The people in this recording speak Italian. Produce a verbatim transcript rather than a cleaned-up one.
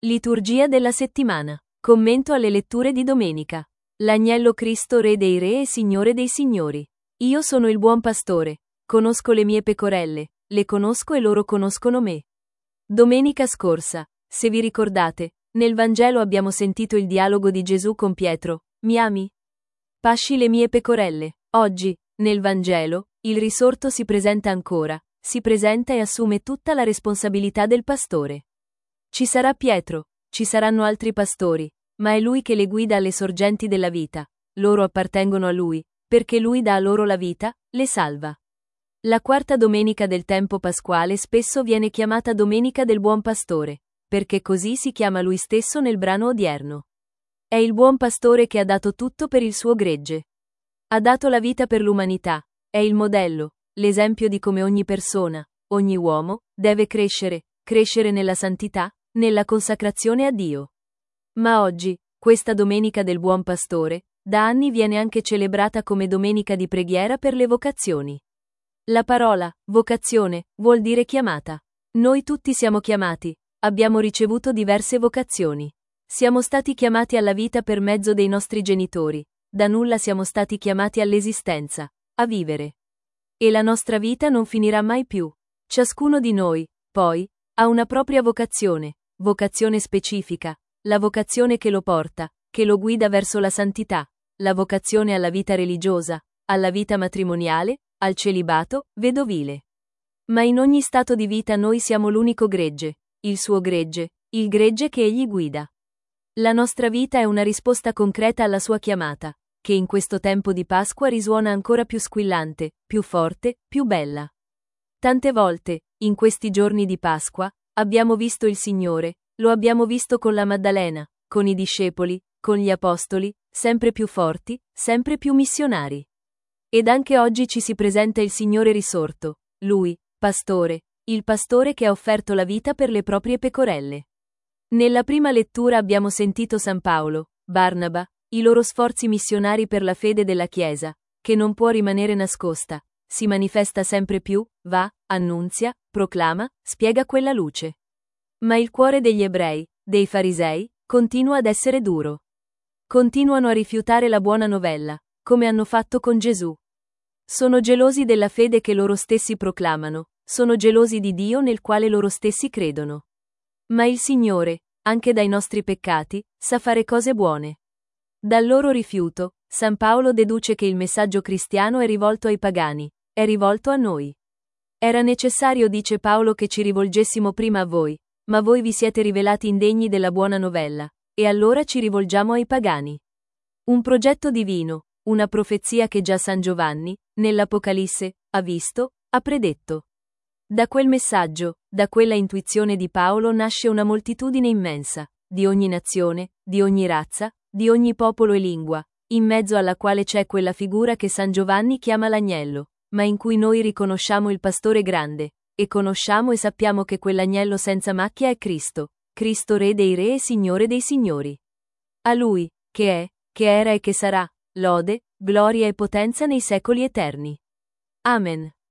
Liturgia della settimana. Commento alle letture di domenica. L'Agnello Cristo, Re dei Re e Signore dei Signori. Io sono il buon pastore. Conosco le mie pecorelle, le conosco e loro conoscono me. Domenica scorsa, se vi ricordate, nel Vangelo abbiamo sentito il dialogo di Gesù con Pietro: mi ami? Pasci le mie pecorelle. Oggi, nel Vangelo, il risorto si presenta ancora, si presenta e assume tutta la responsabilità del pastore. Ci sarà Pietro, ci saranno altri pastori, ma è lui che le guida alle sorgenti della vita. Loro appartengono a lui, perché lui dà a loro la vita, le salva. La quarta domenica del tempo pasquale spesso viene chiamata Domenica del Buon Pastore, perché così si chiama lui stesso nel brano odierno. È il buon pastore che ha dato tutto per il suo gregge. Ha dato la vita per l'umanità, è il modello, l'esempio di come ogni persona, ogni uomo, deve crescere, crescere nella santità, nella consacrazione a Dio. Ma oggi, questa Domenica del Buon Pastore, da anni viene anche celebrata come Domenica di preghiera per le vocazioni. La parola, vocazione, vuol dire chiamata. Noi tutti siamo chiamati, abbiamo ricevuto diverse vocazioni. Siamo stati chiamati alla vita per mezzo dei nostri genitori, da nulla siamo stati chiamati all'esistenza, a vivere. E la nostra vita non finirà mai più. Ciascuno di noi, poi, ha una propria vocazione, vocazione specifica, la vocazione che lo porta, che lo guida verso la santità, la vocazione alla vita religiosa, alla vita matrimoniale, al celibato, vedovile. Ma in ogni stato di vita noi siamo l'unico gregge, il suo gregge, il gregge che egli guida. La nostra vita è una risposta concreta alla sua chiamata, che in questo tempo di Pasqua risuona ancora più squillante, più forte, più bella. Tante volte, in questi giorni di Pasqua, abbiamo visto il Signore, lo abbiamo visto con la Maddalena, con i discepoli, con gli apostoli, sempre più forti, sempre più missionari. Ed anche oggi ci si presenta il Signore risorto, Lui, pastore, il pastore che ha offerto la vita per le proprie pecorelle. Nella prima lettura abbiamo sentito San Paolo, Barnaba, i loro sforzi missionari per la fede della Chiesa, che non può rimanere nascosta, si manifesta sempre più, va, annunzia, proclama, spiega quella luce. Ma il cuore degli ebrei, dei farisei, continua ad essere duro. Continuano a rifiutare la buona novella, come hanno fatto con Gesù. Sono gelosi della fede che loro stessi proclamano, sono gelosi di Dio nel quale loro stessi credono. Ma il Signore, anche dai nostri peccati, sa fare cose buone. Dal loro rifiuto, San Paolo deduce che il messaggio cristiano è rivolto ai pagani, è rivolto a noi. Era necessario, dice Paolo, che ci rivolgessimo prima a voi, ma voi vi siete rivelati indegni della buona novella, e allora ci rivolgiamo ai pagani. Un progetto divino, una profezia che già San Giovanni, nell'Apocalisse, ha visto, ha predetto. Da quel messaggio, da quella intuizione di Paolo nasce una moltitudine immensa, di ogni nazione, di ogni razza, di ogni popolo e lingua, in mezzo alla quale c'è quella figura che San Giovanni chiama l'Agnello, ma in cui noi riconosciamo il Pastore grande, e conosciamo e sappiamo che quell'Agnello senza macchia è Cristo, Cristo Re dei Re e Signore dei Signori. A Lui, che è, che era e che sarà, lode, gloria e potenza nei secoli eterni. Amen.